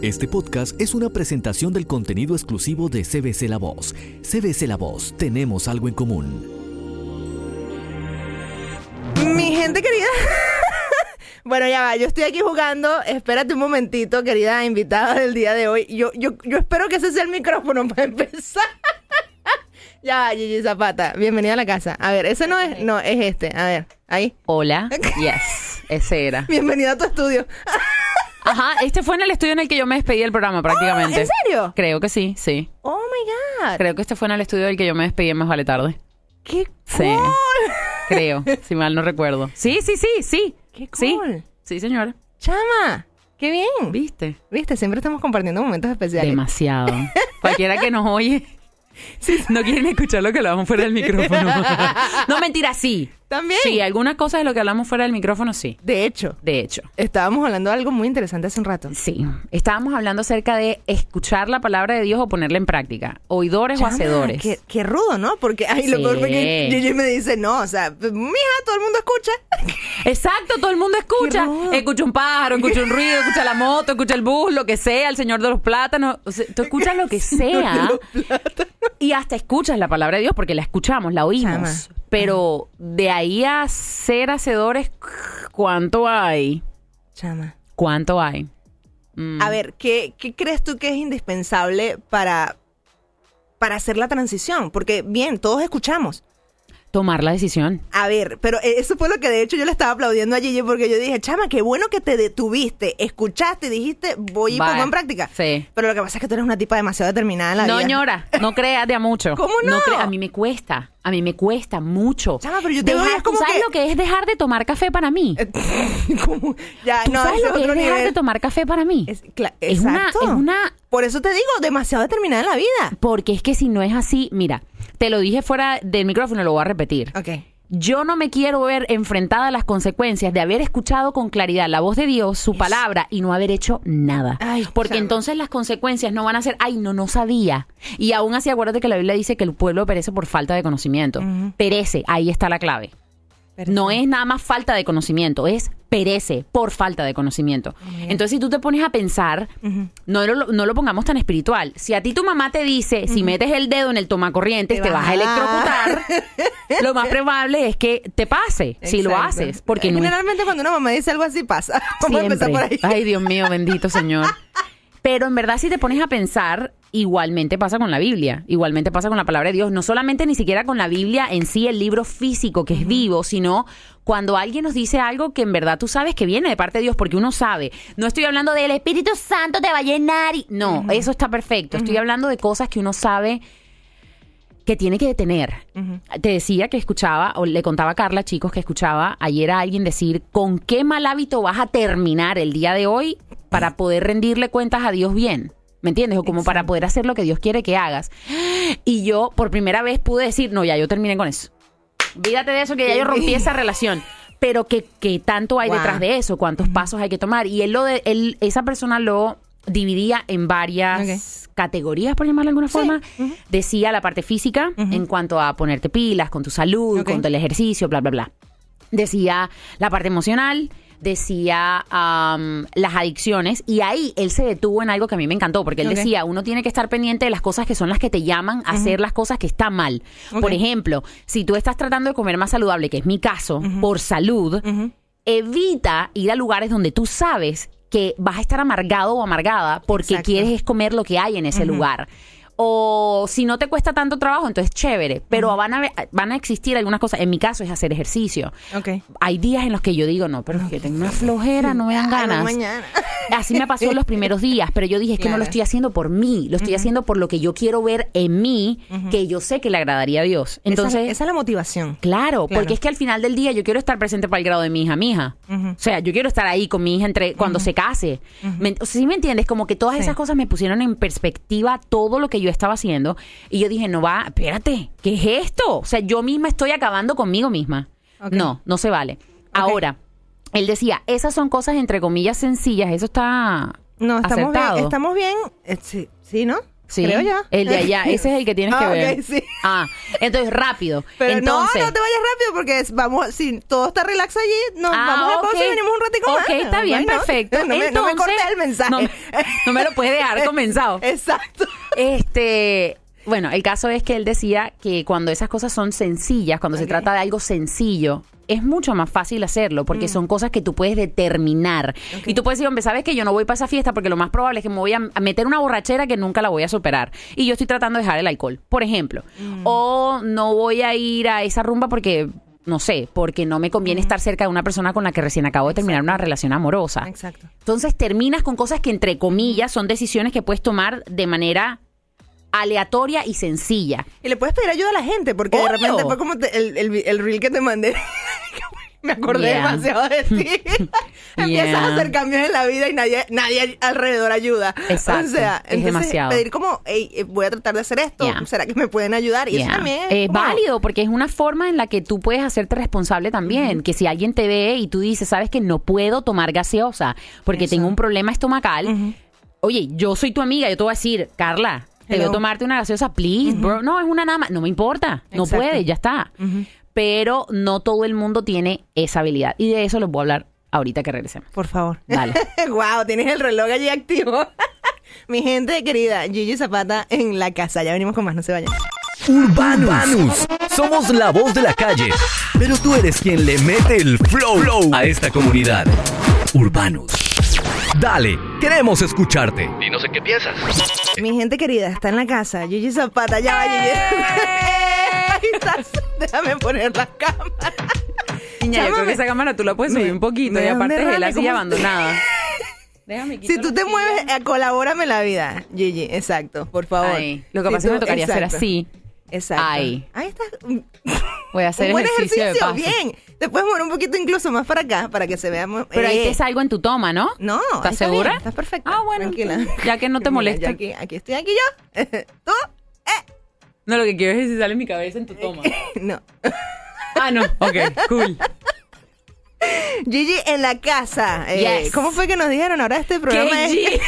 Este podcast es una presentación del contenido exclusivo de CBC La Voz. CBC La Voz, tenemos algo en común. Mi gente querida. Bueno, ya va, yo estoy aquí jugando. Espérate un momentito, querida invitada del día de hoy. Yo espero que ese sea el micrófono para empezar. Ya va, Gigi Zapata, bienvenida a la casa. A ver, ese no es, no, es este. A ver, ahí. Hola. Yes, ese era. Bienvenida a tu estudio. Ajá, este fue en el estudio en el que yo me despedí del programa prácticamente. ¿En serio? Creo que sí, sí. Oh my God. Creo que este fue en el estudio del que yo me despedí en Más Vale Tarde. ¡Qué Sí. cool! Creo, si mal no recuerdo. Sí. ¡Qué cool! Sí, sí, señora. ¡Chama! ¡Qué bien! ¿Viste? ¿Viste? Siempre estamos compartiendo momentos especiales. Demasiado. Cualquiera que nos oye, no quieren escuchar lo que hablamos fuera del micrófono. No, mentira, sí. ¿También? Sí, algunas cosas de lo que hablamos fuera del micrófono, sí. De hecho, estábamos hablando de algo muy interesante hace un rato. Sí. Estábamos hablando acerca de escuchar la palabra de Dios o ponerla en práctica. Oidores Chama, o hacedores. Qué rudo, ¿no? Porque lo Sí. peor fue que Gigi me dice, no, o sea, mija, todo el mundo escucha. Exacto, todo el mundo escucha. Qué rudo. Escucha un pájaro, escucha un ruido, escucha la moto, escucha el bus, lo que sea, el señor de los plátanos. O sea, tú escuchas lo que sea y hasta escuchas la palabra de Dios porque la escuchamos, la oímos. Chama. Pero de ahí a ser hacedores, ¿cuánto hay? Chama. ¿Cuánto hay? A ver, ¿qué crees tú que es indispensable para hacer la transición? Porque, bien, todos escuchamos. Tomar la decisión. A ver, pero eso fue lo que de hecho yo le estaba aplaudiendo a Gigi porque yo dije, chama, qué bueno que te detuviste, escuchaste y dijiste, voy y Vaya. pongo en práctica. Sí. Pero lo que pasa es que tú eres una tipa demasiado determinada en la No, vida. señora, no creas de a mucho. ¿Cómo no? A mí me cuesta mucho. Chama, pero yo te veo ¿Tú como sabes que... lo que es dejar de tomar café para mí? ¿Cómo? Ya, ¿Tú no, sabes ese lo que es otro dejar nivel. de tomar café para mí? Es una... Por eso te digo, demasiado determinada en la vida. Porque es que si no es así, mira, te lo dije fuera del micrófono, lo voy a repetir. Ok. Yo no me quiero ver enfrentada a las consecuencias de haber escuchado con claridad la voz de Dios, su palabra, y no haber hecho nada. Ay, porque chama. entonces las consecuencias no van a ser, ay, no sabía. Y aún así, acuérdate que la Biblia dice que el pueblo perece por falta de conocimiento. Perece, ahí está la clave. No es nada más falta de conocimiento, es perece por falta de conocimiento. Entonces, si tú te pones a pensar, no lo pongamos tan espiritual. Si a ti tu mamá te dice, si metes el dedo en el tomacorrientes, te vas a electrocutar, lo más probable es que te pase si lo Exacto. haces. Porque no es Generalmente cuando una mamá dice algo así pasa. Vamos a empezar por ahí. Ay, Dios mío, bendito Señor. Pero en verdad, si te pones a pensar, igualmente pasa con la Biblia, igualmente pasa con la palabra de Dios. No solamente ni siquiera con la Biblia en sí, el libro físico que es vivo, sino cuando alguien nos dice algo que en verdad tú sabes que viene de parte de Dios, porque uno sabe. No estoy hablando del Espíritu Santo te va a llenar. No, eso está perfecto. Estoy hablando de cosas que uno sabe que tiene que detener. Te decía que escuchaba, o le contaba a Carla, chicos, que escuchaba ayer a alguien decir, ¿con qué mal hábito vas a terminar el día de hoy para poder rendirle cuentas a Dios bien? ¿Me entiendes? O como para poder hacer lo que Dios quiere que hagas. Y yo, por primera vez, pude decir, no, ya yo terminé con eso. Olvídate de eso, que ya yo rompí esa relación. Pero que tanto hay detrás de eso, cuántos pasos hay que tomar. Y esa persona lo dividía en varias categorías, por llamarlo de alguna forma. Decía la parte física, en cuanto a ponerte pilas con tu salud, con el ejercicio, bla, bla, bla. Decía la parte emocional, decía las adicciones, y ahí él se detuvo en algo que a mí me encantó, porque él decía, uno tiene que estar pendiente de las cosas que son las que te llaman a hacer las cosas que están mal. Por ejemplo, si tú estás tratando de comer más saludable, que es mi caso, por salud, evita ir a lugares donde tú sabes que vas a estar amargado o amargada porque quieres comer lo que hay en ese lugar. O si no te cuesta tanto trabajo, entonces chévere. Pero van a existir algunas cosas. En mi caso es hacer ejercicio. Hay días en los que yo digo, no, pero es que tengo una flojera, no me dan ganas. Mañana. Así me pasó en los primeros días, pero yo dije, es que no lo estoy haciendo por mí, lo estoy haciendo por lo que yo quiero ver en mí, que yo sé que le agradaría a Dios. Entonces, esa es la motivación. Claro, porque es que al final del día yo quiero estar presente para el grado de mi hija. O sea, yo quiero estar ahí con mi hija cuando se case. O sea, ¿sí me entiendes? Como que todas esas cosas me pusieron en perspectiva todo lo que yo estaba haciendo. Y yo dije, espérate, ¿qué es esto? O sea, yo misma estoy acabando conmigo misma. No se vale. Ahora, él decía, esas son cosas entre comillas sencillas, eso está No, estamos acertado. bien. Estamos bien. Sí, ¿no? Sí. Creo yo. El de allá, ese es el que tienes que ver. Ok, sí. Entonces rápido. Pero entonces, no te vayas rápido porque vamos, si todo está relax allí, nos vamos a la pausa y venimos un ratico más. Ok, está bien, Bueno, perfecto. No me cortes el mensaje. No me lo puedes dejar comenzado. Exacto. Bueno, el caso es que él decía que cuando esas cosas son sencillas, cuando se trata de algo sencillo, es mucho más fácil hacerlo porque son cosas que tú puedes determinar. Y tú puedes decir, hombre, ¿sabes qué? Yo no voy para esa fiesta porque lo más probable es que me voy a meter una borrachera que nunca la voy a superar. Y yo estoy tratando de dejar el alcohol, por ejemplo. O no voy a ir a esa rumba porque... No sé, porque no me conviene estar cerca de una persona con la que recién acabo de terminar una relación amorosa. Exacto. Entonces terminas con cosas que, entre comillas, son decisiones que puedes tomar de manera aleatoria y sencilla. Y le puedes pedir ayuda a la gente, porque de repente fue como el reel que te mandé. Me acordé demasiado de ti. Empiezas a hacer cambios en la vida y nadie alrededor ayuda. Exacto. O sea, es entonces demasiado. pedir como, hey, voy a tratar de hacer esto. ¿Será que me pueden ayudar? Y eso también es válido, porque es una forma en la que tú puedes hacerte responsable también. Que si alguien te ve y tú dices, sabes que no puedo tomar gaseosa porque tengo un problema estomacal. Oye, yo soy tu amiga, yo te voy a decir, Carla, te veo tomarte una gaseosa, please, bro. No, es una nada más. No me importa. No puedes, ya está. Pero no todo el mundo tiene esa habilidad. Y de eso les voy a hablar ahorita que regresemos. Por favor. Dale. Wow, tienes el reloj allí activo. Mi gente querida, Gigi Zapata en la casa. Ya venimos con más, no se vayan. Urbanus. Somos la voz de la calle, pero tú eres quien le mete el flow a esta comunidad. Urbanus. Dale, queremos escucharte. Dinos en qué piensas. Mi gente querida, está en la casa. Gigi Zapata, ya va, Gigi. Ahí estás. Déjame poner la cámara. Niña, yo creo que esa cámara tú la puedes subir un poquito. Y aparte es la silla abandonada. Déjame quitar. Si tú te mueves, colabórame la vida, Gigi. Exacto, por favor. Ay, lo que pasa es que me tocaría hacer así. Exacto. Ahí está. Voy a hacer un buen ejercicio de paso. Bien. Te puedes mover un poquito incluso más para acá para que se vea. Pero ahí te salgo en tu toma, ¿no? No. ¿Estás segura? Bien, estás perfecta. Ah, bueno. Tranquila. Ya que no te molesta. Mira, aquí estoy aquí yo. ¿Tú? No, lo que quiero es si sale mi cabeza en tu toma. No. No. Ok, cool. Gigi en la casa. Yes. ¿Cómo fue que nos dijeron ahora este programa?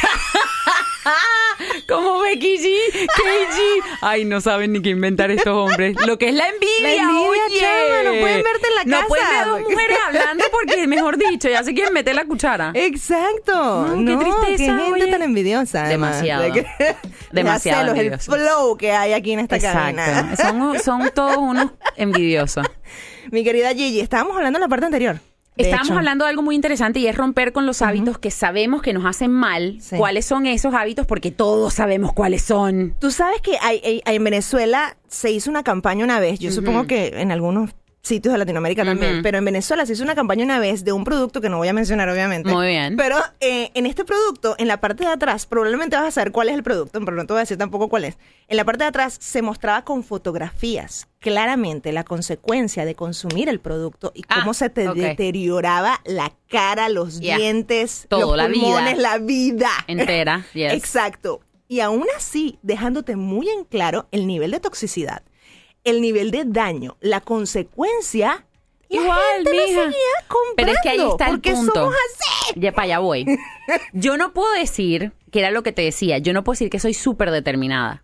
¿Cómo Becky G? KG. Ay, no saben ni qué inventar estos hombres. Lo que es la envidia. La envidia, oye. chama, no pueden verte en la casa. No pueden ver a dos mujeres hablando porque, mejor dicho, ya se quieren meter la cuchara. Exacto. No, qué tristeza, qué gente oye. tan envidiosa. Demasiado. Demasiado. Demasiado El flow que hay aquí en esta cabina. Exacto. Son todos unos envidiosos. Mi querida Gigi, estábamos hablando en la parte anterior. Estamos hablando de algo muy interesante y es romper con los hábitos que sabemos que nos hacen mal. Sí. ¿Cuáles son esos hábitos? Porque todos sabemos cuáles son. Tú sabes que en Venezuela se hizo una campaña una vez, yo supongo que en algunos sitios de Latinoamérica también, pero en Venezuela se hizo una campaña una vez de un producto que no voy a mencionar obviamente. Muy bien. Pero en este producto, en la parte de atrás, probablemente vas a saber cuál es el producto, pero no te voy a decir tampoco cuál es. En la parte de atrás se mostraba con fotografías claramente la consecuencia de consumir el producto y cómo se te deterioraba la cara, los dientes, todo, los pulmones, la vida entera. Yes. Exacto. Y aún así, dejándote muy en claro el nivel de toxicidad, el nivel de daño, la consecuencia. Igual, la gente mija. lo seguía comprando. Pero es que ahí está el punto. Somos así. Ya para allá voy. Yo no puedo decir, que era lo que te decía, yo no puedo decir que soy súper determinada.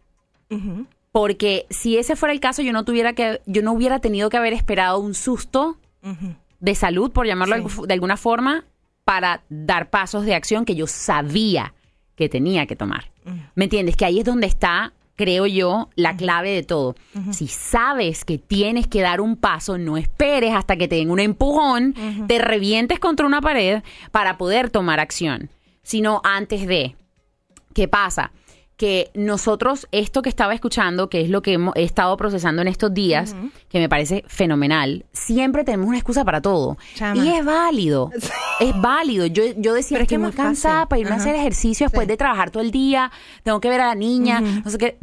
Porque si ese fuera el caso, yo no hubiera tenido que haber esperado un susto de salud, por llamarlo de alguna forma, para dar pasos de acción que yo sabía que tenía que tomar. ¿Me entiendes? Que ahí es donde está, creo yo, la clave de todo. Si sabes que tienes que dar un paso, no esperes hasta que te den un empujón, te revientes contra una pared para poder tomar acción, sino antes de. ¿Qué pasa? Que nosotros, esto que estaba escuchando, que es lo que he estado procesando en estos días, que me parece fenomenal, siempre tenemos una excusa para todo. Chama. Y es válido. Es válido. Yo decía, pero es que muy cansada para irme a hacer ejercicio después de trabajar todo el día, tengo que ver a la niña, no sé qué.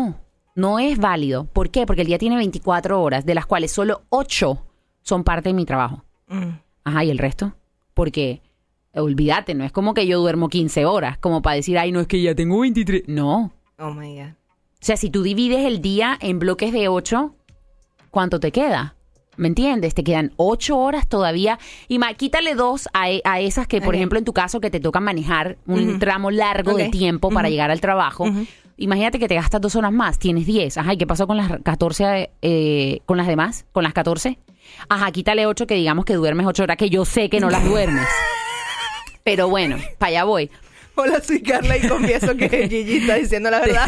No es válido. ¿Por qué? Porque el día tiene 24 horas, de las cuales solo 8 son parte de mi trabajo. Ajá, ¿y el resto? Porque olvídate, no es como que yo duermo 15 horas, como para decir, ay, no, es que ya tengo 23. No. Oh, my God. O sea, si tú divides el día en bloques de 8, ¿cuánto te queda? ¿Me entiendes? Te quedan 8 horas todavía. Y quítale 2 a esas que, por ejemplo, en tu caso, que te toca manejar un tramo largo de tiempo para llegar al trabajo. imagínate que te gastas 2 horas más, tienes 10. Ajá, ¿y qué pasó con las 14, con las demás? ¿Con las 14? Ajá, quítale 8 que digamos que duermes 8 horas, que yo sé que no las duermes. Pero bueno, para allá voy. Hola, soy Carla y confieso que Gigi está diciendo la verdad.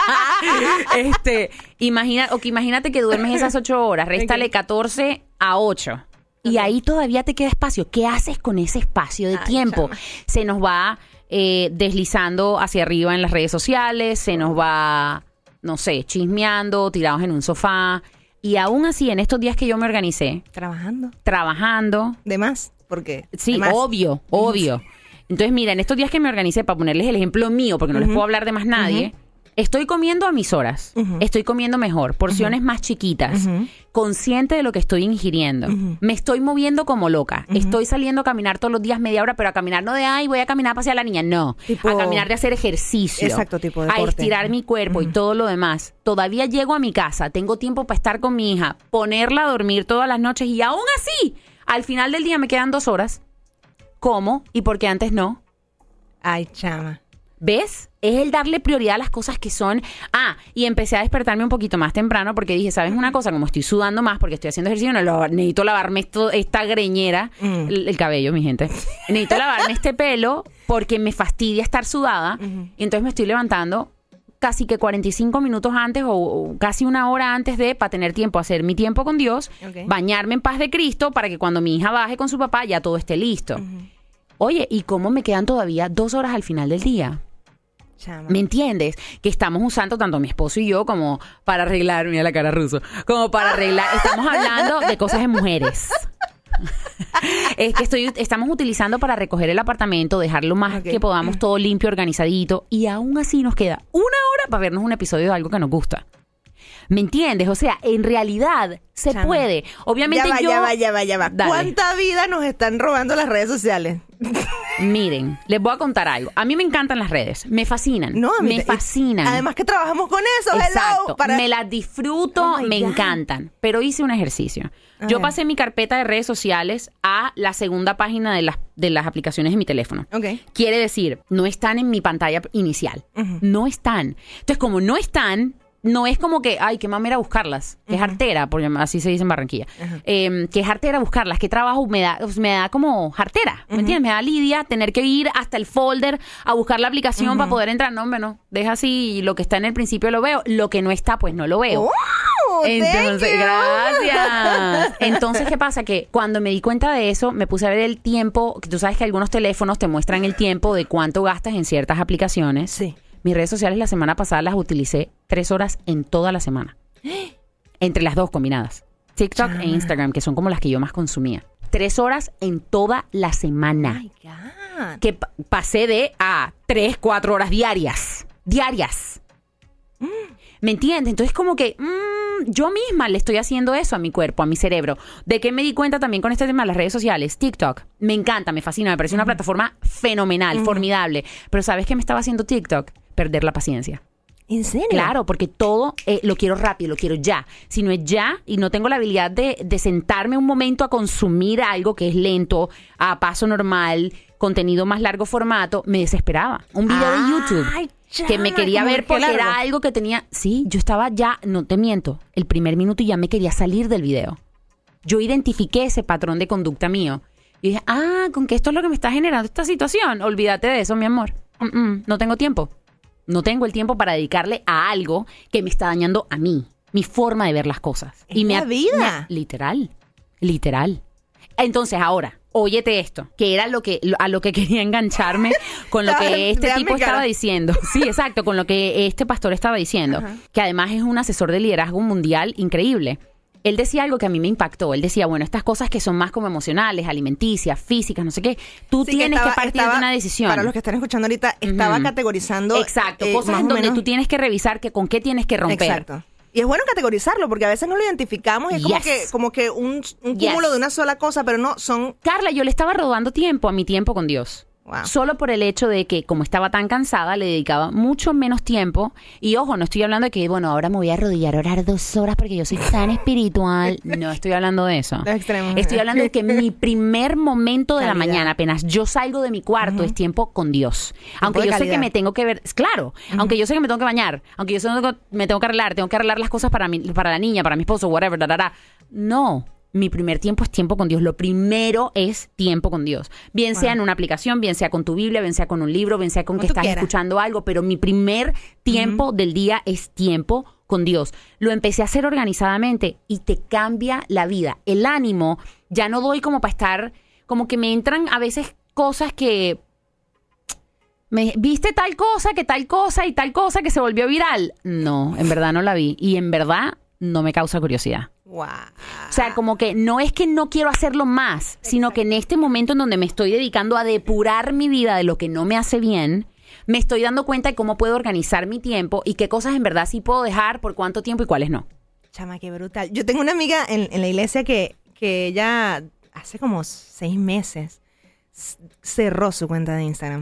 Imagínate que duermes esas 8 horas, réstale 14 a 8. Y ahí todavía te queda espacio. ¿Qué haces con ese espacio de tiempo? Chama. Se nos va deslizando hacia arriba en las redes sociales, se nos va, no sé, chismeando, tirados en un sofá. Y aún así, en estos días que yo me organicé, trabajando. De más, porque Sí, obvio. Entonces, mira, en estos días que me organicé, para ponerles el ejemplo mío, porque no les puedo hablar de más nadie, estoy comiendo a mis horas, estoy comiendo mejor, porciones más chiquitas, consciente de lo que estoy ingiriendo, me estoy moviendo como loca, estoy saliendo a caminar todos los días media hora, pero a caminar no de, ay, voy a caminar a pasear a la niña, no, Tipo- a caminar de hacer ejercicio, Exacto, tipo de a deporte. estirar mi cuerpo y todo lo demás. Todavía llego a mi casa, tengo tiempo para estar con mi hija, ponerla a dormir todas las noches y aún así, al final del día me quedan 2 horas. ¿Cómo? ¿Y por qué antes no? Ay, chama. ¿Ves? Es el darle prioridad a las cosas que son... y empecé a despertarme un poquito más temprano porque dije, ¿sabes una cosa? Como estoy sudando más porque estoy haciendo ejercicio, necesito lavarme esta greñera, el cabello, mi gente. Necesito lavarme este pelo porque me fastidia estar sudada. Y entonces me estoy levantando casi que 45 minutos antes o casi 1 hora antes para tener tiempo, hacer mi tiempo con Dios, bañarme en paz de Cristo para que cuando mi hija baje con su papá ya todo esté listo. Oye, ¿y cómo me quedan todavía 2 horas al final del día? Chama. ¿Me entiendes? Que estamos usando tanto mi esposo y yo como para arreglar, mira la cara ruso, como para arreglar, estamos hablando de cosas de mujeres. Es que estamos utilizando para recoger el apartamento, dejarlo más que podamos todo limpio, organizadito, y aún así nos queda 1 hora para vernos un episodio de algo que nos gusta. ¿Me entiendes? O sea, en realidad se Chama. puede. Obviamente Ya va. Dale. ¿Cuánta vida nos están robando las redes sociales? Miren, les voy a contar algo. A mí me encantan las redes, me fascinan, No, a mí me fascinan. Además que trabajamos con eso, Exacto, hello. me las disfruto, Oh my me God. encantan, pero hice un ejercicio. Yo ver. pasé mi carpeta de redes sociales a la segunda página de las aplicaciones de mi teléfono. Ok. Quiere decir, no están en mi pantalla inicial, no están. Entonces, como no están, no es como que, ay, qué mamera buscarlas, que es jartera, porque así se dice en Barranquilla, que es jartera buscarlas, que trabajo me da como jartera, ¿me entiendes? Me da lidia tener que ir hasta el folder a buscar la aplicación para poder entrar. No, hombre, no, deja así, lo que está en el principio lo veo, lo que no está, pues no lo veo. ¡Wow! Entonces, Thank you. gracias. Entonces, ¿qué pasa? Que cuando me di cuenta de eso, me puse a ver el tiempo, que tú sabes que algunos teléfonos te muestran el tiempo de cuánto gastas en ciertas aplicaciones. Sí. Mis redes sociales la semana pasada las utilicé 3 horas en toda la semana. Entre las dos combinadas. TikTok e Instagram, que son como las que yo más consumía. 3 horas en toda la semana. My God. Que pasé de a 3, 4 horas diarias. ¿Me entiendes? Entonces como que yo misma le estoy haciendo eso a mi cuerpo, a mi cerebro. ¿De qué me di cuenta también con este tema de las redes sociales? TikTok. Me encanta, me fascina, me parece una plataforma fenomenal, formidable. Pero ¿sabes qué me estaba haciendo TikTok? Perder la paciencia. ¿En serio? Claro, porque todo lo quiero rápido, lo quiero ya. Si no es ya y no tengo la habilidad de sentarme un momento a consumir algo que es lento, a paso normal, contenido más largo formato, me desesperaba. Un video de YouTube Ay, que me chama, quería como ver que porque largo. era algo que tenía... Sí, yo estaba ya, no te miento, el primer minuto y ya me quería salir del video. Yo identifiqué ese patrón de conducta mío. Y dije, con que esto es lo que me está generando esta situación. Olvídate de eso, mi amor. No tengo tiempo. No tengo el tiempo para dedicarle a algo que me está dañando a mí, mi forma de ver las cosas. Es la vida. Literal. Entonces, ahora, óyete esto, que era a lo que quería engancharme con lo que este Vean tipo mi cara. estaba diciendo. Sí, exacto, con lo que este pastor estaba diciendo. Que además es un asesor de liderazgo mundial increíble. Él decía algo que a mí me impactó. Él decía, bueno, estas cosas que son más como emocionales, alimenticias, físicas, no sé qué, tú Sí, tienes que partir de una decisión. Para los que están escuchando ahorita, estaba categorizando. Exacto, cosas más en o donde menos. tú tienes que revisar que con qué tienes que romper. Exacto. Y es bueno categorizarlo porque a veces no lo identificamos y es Yes. como que un Yes. cúmulo de una sola cosa, pero no, son... Carla, yo le estaba robando tiempo a mi tiempo con Dios. Wow. Solo por el hecho de que, como estaba tan cansada, le dedicaba mucho menos tiempo. Y ojo, no estoy hablando de que, bueno, ahora me voy a arrodillar a orar 2 horas porque yo soy tan espiritual. No estoy hablando de eso. Los extremos. Estoy hablando de que mi primer momento de la Calidad. mañana, apenas yo salgo de mi cuarto, es tiempo con Dios. Aunque de yo sé calidad. que me tengo que ver, claro, aunque yo sé que me tengo que bañar, aunque yo sé que me tengo que arreglar las cosas para la niña, para mi esposo, whatever, No. Mi primer tiempo es tiempo con Dios. Lo primero es tiempo con Dios. Bien sea en una aplicación, bien sea con tu Biblia, bien sea con un libro, bien sea con Como que tú estás quieras. escuchando algo, pero mi primer tiempo del día es tiempo con Dios. Lo empecé a hacer organizadamente y te cambia la vida. El ánimo, ya no doy como para estar, como que me entran a veces cosas que... ¿Viste tal cosa y tal cosa que se volvió viral? No, en verdad no la vi. Y en verdad no me causa curiosidad. Wow. O sea, como que no es que no quiero hacerlo más, sino que en este momento en donde me estoy dedicando a depurar mi vida de lo que no me hace bien, me estoy dando cuenta de cómo puedo organizar mi tiempo y qué cosas en verdad sí puedo dejar, por cuánto tiempo y cuáles no. Chama, qué brutal. Yo tengo una amiga en la iglesia que ella hace como 6 meses cerró su cuenta de Instagram.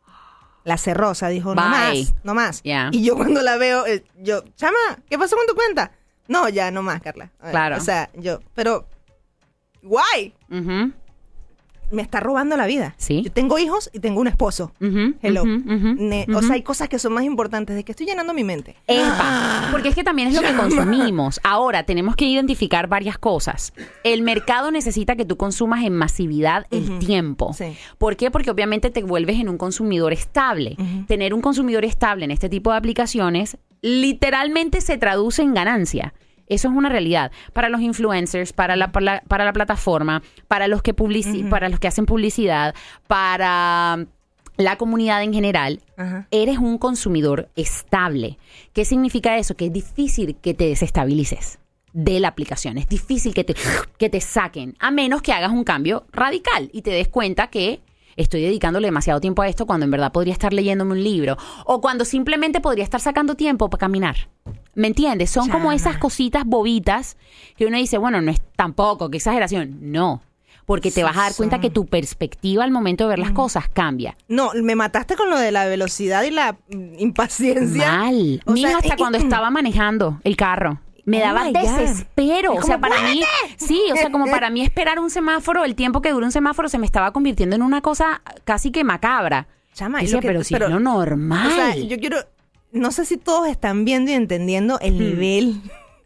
La cerró, o sea, dijo, Bye. no más. Yeah. Y yo cuando la veo, chama, ¿qué pasó con tu cuenta? No, ya, no más, Carla. Claro. O sea, pero, guay, Ujú, me está robando la vida. Sí. Yo tengo hijos y tengo un esposo. ujú, Hello. ujú, ujú, O sea, hay cosas que son más importantes de que estoy llenando mi mente. Epa, porque es que también es lo que consumimos. Ahora, tenemos que identificar varias cosas. El mercado necesita que tú consumas en masividad el tiempo. Sí. ¿Por qué? Porque obviamente te vuelves en un consumidor estable. Tener un consumidor estable en este tipo de aplicaciones literalmente se traduce en ganancia. Eso es una realidad. Para los influencers, para la plataforma, para los que para los que hacen publicidad, para la comunidad en general, Ajá. eres un consumidor estable. ¿Qué significa eso? Que es difícil que te desestabilices de la aplicación. Es difícil que te saquen, a menos que hagas un cambio radical y te des cuenta que estoy dedicándole demasiado tiempo a esto cuando en verdad podría estar leyéndome un libro o cuando simplemente podría estar sacando tiempo para caminar. ¿Me entiendes? Son como Chama. esas cositas bobitas que uno dice, bueno, no es tampoco, qué exageración. No, porque te vas a dar cuenta que tu perspectiva al momento de ver las cosas cambia. No, me mataste con lo de la velocidad y la impaciencia. Mal. O Mío, sea, hasta cuando estaba manejando el carro. Me Oh daba my God. desespero. Es O sea, como, para mí, sí, o sea, como para mí esperar un semáforo, el tiempo que dura un semáforo se me estaba convirtiendo en una cosa casi que macabra. Chama, y Decía, lo que- pero si es lo normal. O sea, yo quiero, no sé si todos están viendo y entendiendo el nivel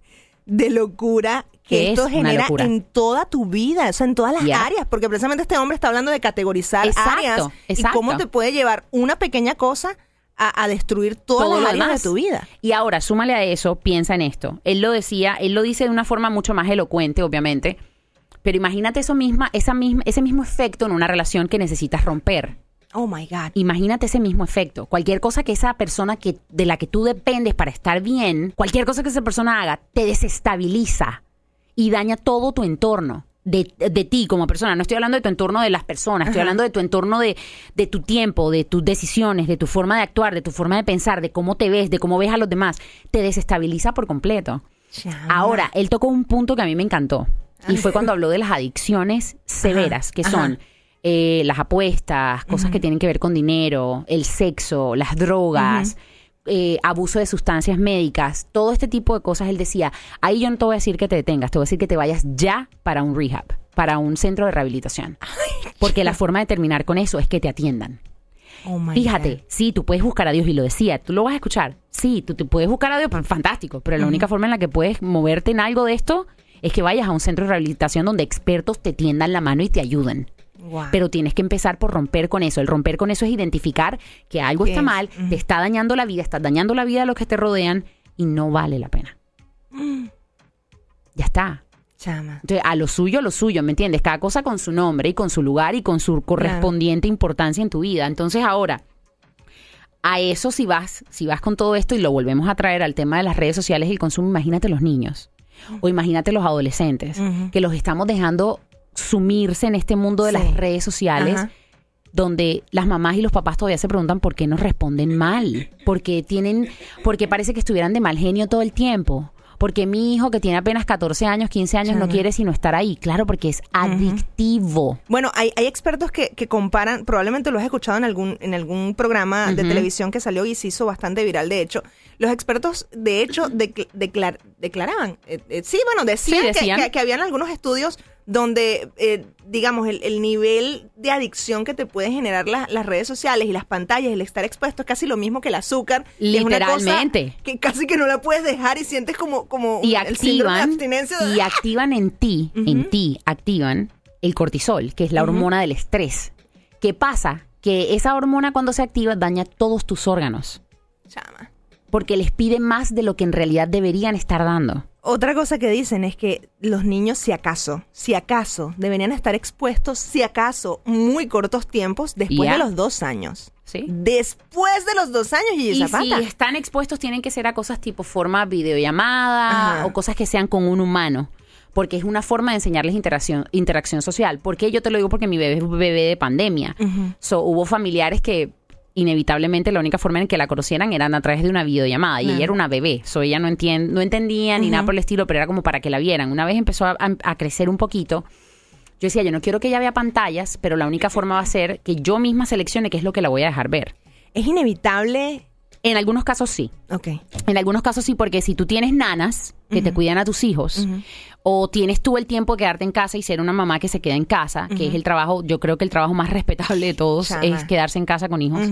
de locura que Que esto es una genera locura. en toda tu vida, o sea, en todas las Yeah. áreas, porque precisamente este hombre está hablando de categorizar Exacto, áreas y exacto. cómo te puede llevar una pequeña cosa a destruir todas Todo las lo áreas demás. de tu vida. Y ahora, súmale a eso, piensa en esto. Él lo dice de una forma mucho más elocuente, obviamente, pero imagínate ese mismo efecto en una relación que necesitas romper. Oh my God. Imagínate ese mismo efecto. Cualquier cosa que esa persona de la que tú dependes para estar bien, cualquier cosa que esa persona haga, te desestabiliza y daña todo tu entorno. De ti como persona. No estoy hablando de tu entorno de las personas, estoy hablando de tu entorno de tu tiempo, de tus decisiones, de tu forma de actuar, de tu forma de pensar, de cómo te ves, de cómo ves a los demás. Te desestabiliza por completo. Chama. Ahora, él tocó un punto que a mí me encantó y fue cuando habló de las adicciones severas, que son las apuestas, cosas que tienen que ver con dinero, el sexo, las drogas, abuso de sustancias médicas, todo este tipo de cosas. Él decía, ahí yo no te voy a decir que te detengas, te voy a decir que te vayas ya para un rehab, para un centro de rehabilitación. Porque la forma de terminar con eso es que te atiendan. Oh my Fíjate, God. sí, tú puedes buscar a Dios y lo decía, tú lo vas a escuchar. Sí, tú te puedes buscar a Dios, pues, fantástico, pero la única forma en la que puedes moverte en algo de esto es que vayas a un centro de rehabilitación donde expertos te tiendan la mano y te ayuden. Wow. Pero tienes que empezar por romper con eso. El romper con eso es identificar que algo ¿Qué está es? mal, te está dañando la vida, estás dañando la vida de los que te rodean y no vale la pena. Ya está. Chama. Entonces, a lo suyo, ¿me entiendes? Cada cosa con su nombre y con su lugar y con su correspondiente importancia en tu vida. Entonces, ahora, a eso si vas con todo esto y lo volvemos a traer al tema de las redes sociales y el consumo, imagínate los niños o imagínate los adolescentes que los estamos dejando sumirse en este mundo de Sí. las redes sociales. Ajá. Donde las mamás y los papás todavía se preguntan por qué nos responden mal, porque parece que estuvieran de mal genio todo el tiempo, Porque mi hijo que tiene apenas 14 años, 15 años, no quiere sino estar ahí. Claro, porque es adictivo. Bueno, hay expertos que comparan, probablemente lo has escuchado en algún programa de televisión que salió y se hizo bastante viral, de hecho. Los expertos, de hecho, declaraban, decían que habían algunos estudios donde, digamos, el nivel de adicción que te pueden generar las redes sociales y las pantallas, el estar expuesto es casi lo mismo que el azúcar. Literalmente. Es una cosa que casi que no la puedes dejar y sientes como y el síndrome de abstinencia. Y activan en ti, activan el cortisol, que es la hormona del estrés. ¿Qué pasa? Que esa hormona cuando se activa daña todos tus órganos. Chama. Porque les pide más de lo que en realidad deberían estar dando. Otra cosa que dicen es que los niños, si acaso, deberían estar expuestos, si acaso, muy cortos tiempos después de los 2 años. ¿Sí? Después de los 2 años, Gigi Zapata. Si están expuestos, tienen que ser a cosas tipo forma videollamada o cosas que sean con un humano. Porque es una forma de enseñarles interacción social. ¿Por qué? Yo te lo digo porque mi bebé es un bebé de pandemia. Hubo familiares que inevitablemente la única forma en que la conocieran era a través de una videollamada. Y ella era una bebé. Ella no entendía ni nada por el estilo, pero era como para que la vieran. Una vez empezó a crecer un poquito, yo decía, yo no quiero que ella vea pantallas, pero la única forma va a ser que yo misma seleccione qué es lo que la voy a dejar ver. ¿Es inevitable? En algunos casos sí. Okay. En algunos casos sí, porque si tú tienes nanas que te cuidan a tus hijos, o tienes tú el tiempo de quedarte en casa y ser una mamá que se queda en casa, que es el trabajo, yo creo que el trabajo más respetable de todos es quedarse en casa con hijos,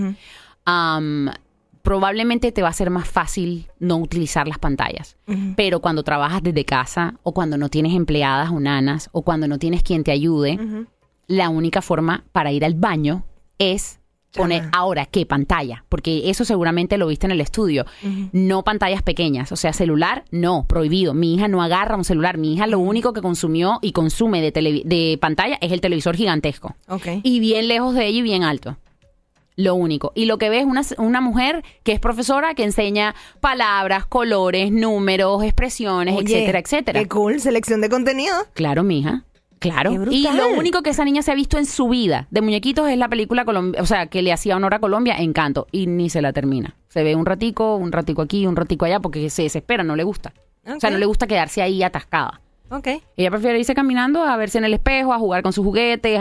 probablemente te va a ser más fácil no utilizar las pantallas. Pero cuando trabajas desde casa, o cuando no tienes empleadas o nanas, o cuando no tienes quien te ayude, la única forma para ir al baño es poner ahora qué pantalla, porque eso seguramente lo viste en el estudio. No pantallas pequeñas, o sea, celular, no, prohibido. Mi hija no agarra un celular. Mi hija lo único que consumió y consume de pantalla es el televisor gigantesco. Y bien lejos de ella y bien alto. Lo único. Y lo que ves es una mujer que es profesora que enseña palabras, colores, números, expresiones, etcétera, etcétera. Qué cool, selección de contenido. Claro, mija. Claro, y lo único que esa niña se ha visto en su vida de muñequitos es la película que le hacía honor a Colombia, Encanto, y ni se la termina. Se ve un ratico aquí, un ratico allá, porque se desespera, no le gusta. O sea, no le gusta quedarse ahí atascada. Ella prefiere irse caminando a verse en el espejo, a jugar con sus juguetes,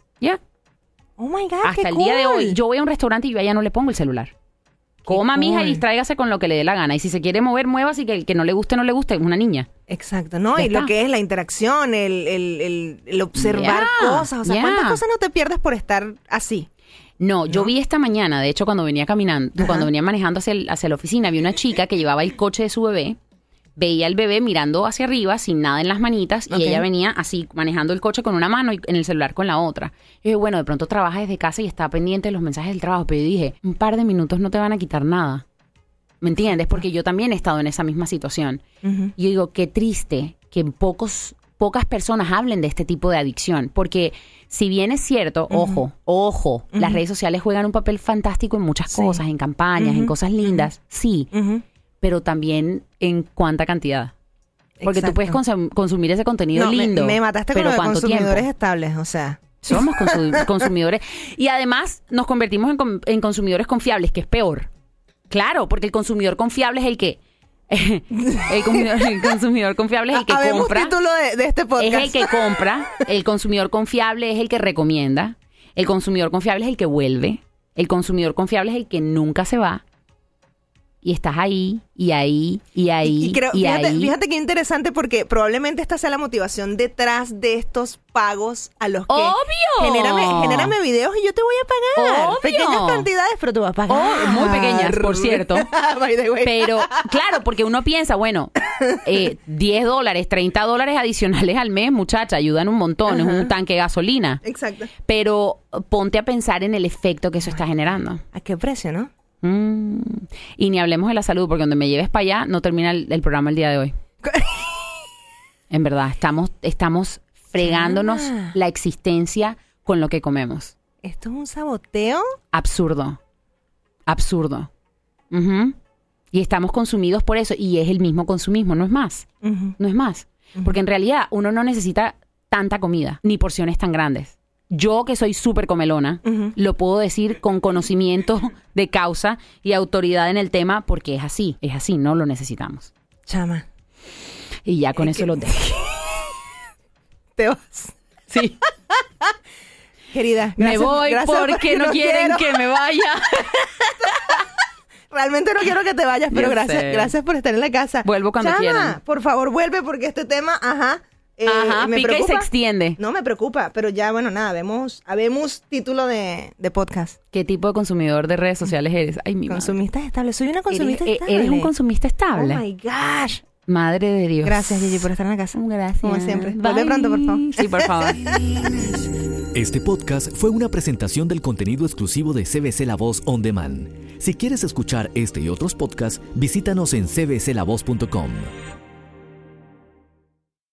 Oh my God, hasta qué el cool. día de hoy, yo voy a un restaurante y yo a ella no le pongo el celular. Coma, mija, y distráigase con lo que le dé la gana. Y si se quiere mover, muévase, y que el que no le guste, es una niña. Exacto, ¿no? Y lo que es la interacción, el observar cosas. O sea, ¿cuántas cosas no te pierdes por estar así? No, yo vi esta mañana, de hecho, cuando venía caminando, cuando venía manejando hacia la oficina, vi una chica que llevaba el coche de su bebé, veía al bebé mirando hacia arriba, sin nada en las manitas, y ella venía así, manejando el coche con una mano y en el celular con la otra. Y dije, bueno, de pronto trabaja desde casa y está pendiente de los mensajes del trabajo, pero yo dije, un par de minutos no te van a quitar nada. ¿Me entiendes? Porque yo también he estado en esa misma situación. Y yo digo, qué triste que pocas personas hablen de este tipo de adicción. Porque si bien es cierto, ojo, las redes sociales juegan un papel fantástico en muchas cosas, en campañas, en cosas lindas, pero también en cuánta cantidad. Porque tú puedes consumir ese contenido lindo. Me mataste con pero lo de ¿cuánto consumidores tiempo? estables, o sea. Somos consumidores. Y además nos convertimos en consumidores confiables, que es peor. Claro, porque el consumidor confiable es el que... el consumidor confiable es el que compra. Título de este podcast. Es el que compra. El consumidor confiable es el que recomienda. El consumidor confiable es el que vuelve. El consumidor confiable es el que nunca se va. Y estás ahí, y ahí, y ahí, y creo, y ahí. Fíjate qué interesante, porque probablemente esta sea la motivación detrás de estos pagos a los que... ¡Obvio! Genérame videos y yo te voy a pagar. ¡Obvio! Pequeñas cantidades, pero tú vas a pagar. Muy pequeñas, por cierto. By the way. Pero, claro, porque uno piensa, bueno, $10, $30 adicionales al mes, muchacha, ayudan un montón. Es un tanque de gasolina. Exacto. Pero ponte a pensar en el efecto que eso está generando. ¿A qué precio, no? Y ni hablemos de la salud, porque donde me lleves para allá no termina el programa el día de hoy. En verdad, estamos fregándonos la existencia con lo que comemos. ¿Esto es un saboteo? Absurdo. Y estamos consumidos por eso, y es el mismo consumismo, no es más. No es más. Porque en realidad uno no necesita tanta comida, ni porciones tan grandes. Yo, que soy súper comelona, lo puedo decir con conocimiento de causa y autoridad en el tema, porque es así, no lo necesitamos. Chama, Y ya con eso lo dejo. Te vas. Sí. Querida, Me voy gracias porque no quieren que me vaya. Realmente no quiero que te vayas, pero Yo sé. gracias por estar en la casa. Vuelvo cuando Chama, quieran. por favor, vuelve porque este tema, me pica preocupa. y se extiende. No me preocupa, pero ya, bueno, nada, habemos título de podcast. ¿Qué tipo de consumidor de redes sociales eres? Ay, mi madre. Consumista estable. Soy una consumista estable. ¿Eres un consumista estable? Oh my gosh. Madre de Dios. Gracias, Gigi, por estar en la casa. Gracias. Como siempre. Bye. Vuelve pronto, por favor. Sí, por favor. Este podcast fue una presentación del contenido exclusivo de CBC La Voz On Demand. Si quieres escuchar este y otros podcasts, visítanos en cbclavoz.com.